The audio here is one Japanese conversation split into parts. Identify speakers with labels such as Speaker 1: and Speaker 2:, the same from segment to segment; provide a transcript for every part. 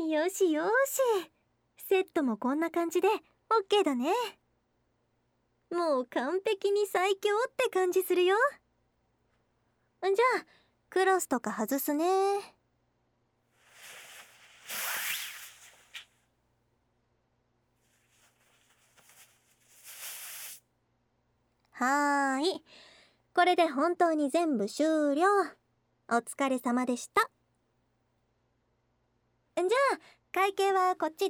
Speaker 1: よしよし。セットもこんな感じで OK だね。もう完璧に最強って感じするよ。じゃあクロスとか外すね。はーい、これで本当に全部終了。お疲れ様でした。じゃあ会計はこっちです。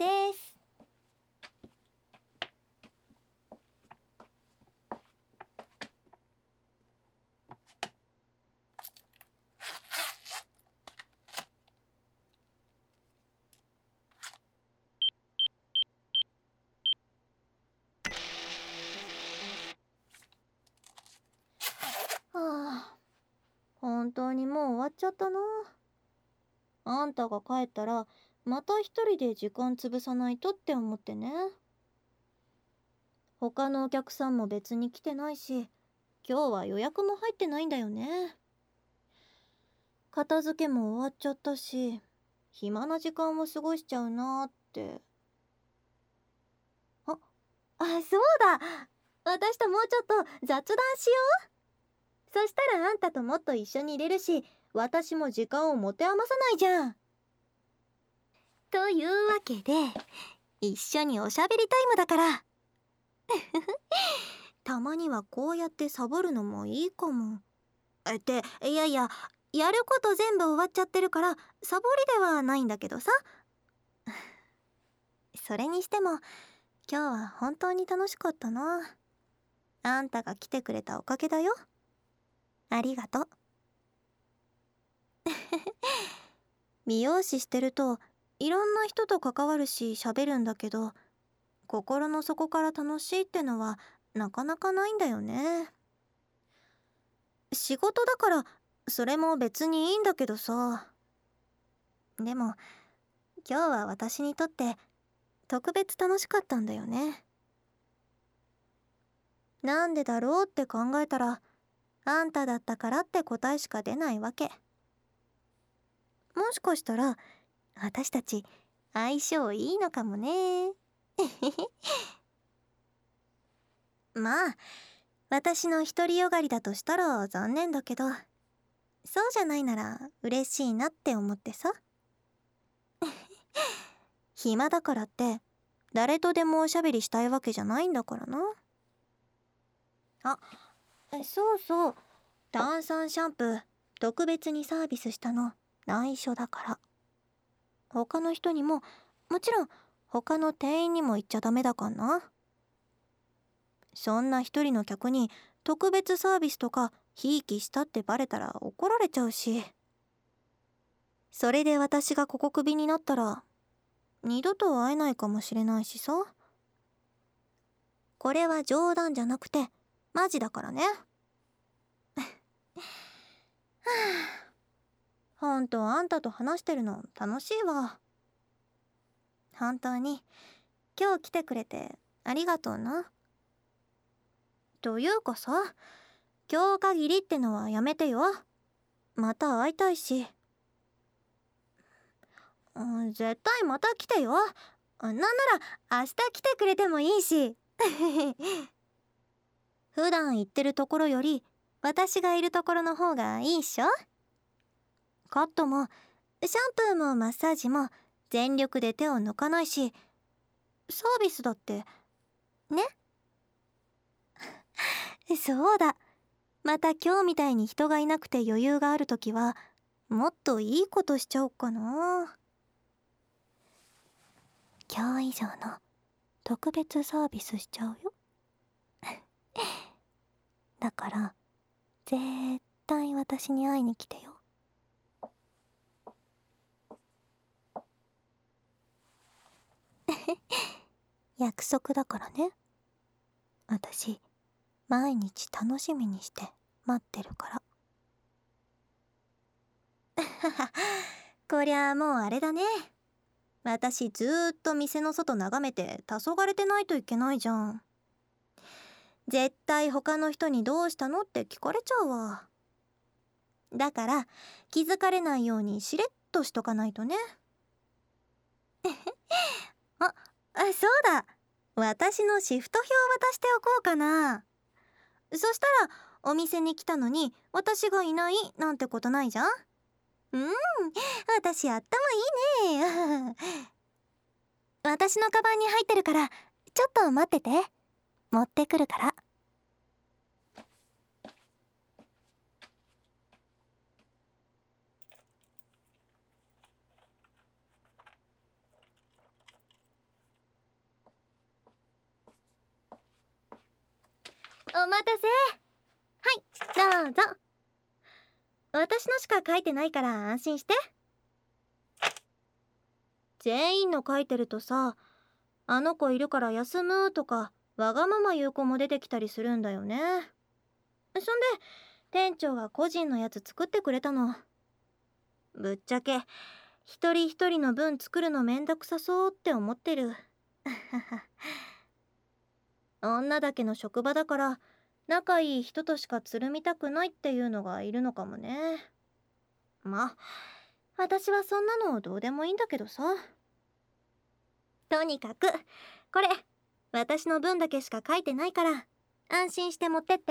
Speaker 1: はあ、本当にもう終わっちゃったな。あんたが帰ったらまた一人で時間潰さないとって思ってね。他のお客さんも別に来てないし、今日は予約も入ってないんだよね。片付けも終わっちゃったし、暇な時間を過ごしちゃうなーって。あ、そうだ、私ともうちょっと雑談しよう。そしたらあんたともっと一緒にいれるし、私も時間を持て余さないじゃん。というわけで、一緒におしゃべりタイムだから。たまにはこうやってサボるのもいいかも。いやいや、やること全部終わっちゃってるからサボりではないんだけどさ。それにしても今日は本当に楽しかったな。あんたが来てくれたおかげだよ。ありがとう。美容師してるといろんな人と関わるし喋るんだけど、心の底から楽しいってのはなかなかないんだよね。仕事だからそれも別にいいんだけどさ。でも今日は私にとって特別楽しかったんだよね。なんでだろうって考えたら、あんただったからって答えしか出ないわけ。もしかしたら私たち相性いいのかもね。まあ私の独りよがりだとしたら残念だけど、そうじゃないなら嬉しいなって思ってさ。暇だからって誰とでもおしゃべりしたいわけじゃないんだからな。あ、そうそう、炭酸シャンプー特別にサービスしたの内緒だから。他の人にも、もちろん他の店員にも言っちゃダメだかんな。そんな一人の客に特別サービスとかひいきしたってバレたら怒られちゃうし。それで私がここクビになったら二度と会えないかもしれないしさ。これは冗談じゃなくてマジだからね。ほんとあんたと話してるの楽しいわ。本当に今日来てくれてありがとうな。というかさ、今日限りってのはやめてよ。また会いたいし。絶対また来てよ。なんなら明日来てくれてもいいし。普段行ってるところより私がいるところの方がいいっしょ。カットもシャンプーもマッサージも全力で手を抜かないし、サービスだってね。そうだ、また今日みたいに人がいなくて余裕があるときはもっといいことしちゃおうかな。今日以上の特別サービスしちゃうよ。だから絶対私に会いに来てよ。約束だからね。私毎日楽しみにして待ってるから。こりゃもうあれだね。私ずーっと店の外眺めて黄昏てないといけないじゃん。絶対他の人にどうしたのって聞かれちゃうわ。だから気づかれないようにしれっとしとかないとね。 そうだ。私のシフト表を渡しておこうかな。そしたらお店に来たのに私がいないなんてことないじゃん。私頭いいね。私のカバンに入ってるからちょっと待ってて。持ってくるから。お待たせ。はい、どうぞ。私のしか書いてないから安心して。全員の書いてるとさ、あの子いるから休むとかわがまま言う子も出てきたりするんだよね。そんで店長が個人のやつ作ってくれたの。ぶっちゃけ一人一人の分作るのめんどくさそうって思ってる。女だけの職場だから仲いい人としかつるみたくないっていうのがいるのかもね。まあ私はそんなのどうでもいいんだけどさ。とにかくこれ私の分だけしか書いてないから安心して持ってって。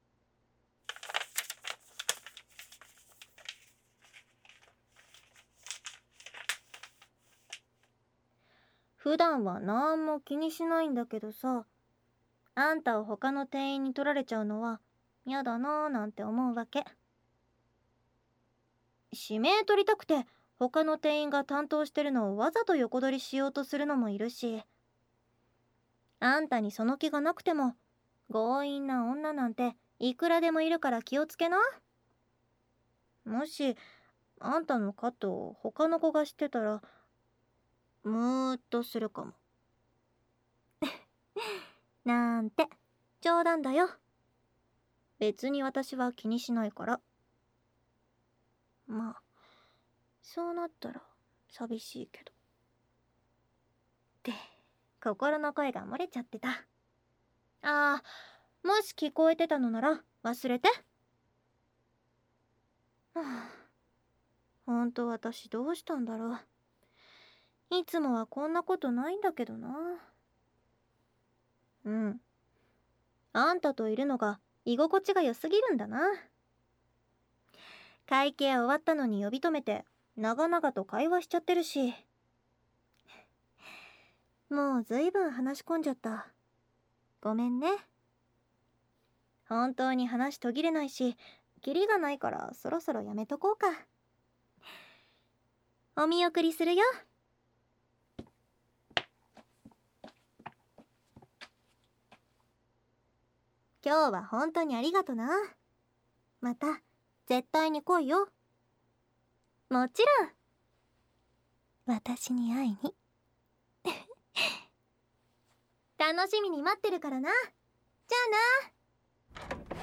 Speaker 1: 普段はなんも気にしないんだけどさ、あんたを他の店員に取られちゃうのはやだなーなんて思うわけ。指名取りたくて他の店員が担当してるのをわざと横取りしようとするのもいるし、あんたにその気がなくても強引な女なんていくらでもいるから気をつけな。もしあんたのカットを他の子が知ってたらムーっとするかも。なんて冗談だよ。別に私は気にしないから。まあそうなったら寂しいけど。って心の声が漏れちゃってた。あー、もし聞こえてたのなら忘れて。はあ、ほんと私どうしたんだろう。いつもはこんなことないんだけどな。あんたといるのが居心地が良すぎるんだな。会計終わったのに呼び止めて長々と会話しちゃってるし。もうずいぶん話し込んじゃった。ごめんね。本当に話途切れないしキリがないからそろそろやめとこうか。お見送りするよ。今日は本当にありがとな。また絶対に来いよ。もちろん。私に会いに。楽しみに待ってるからな。じゃあな。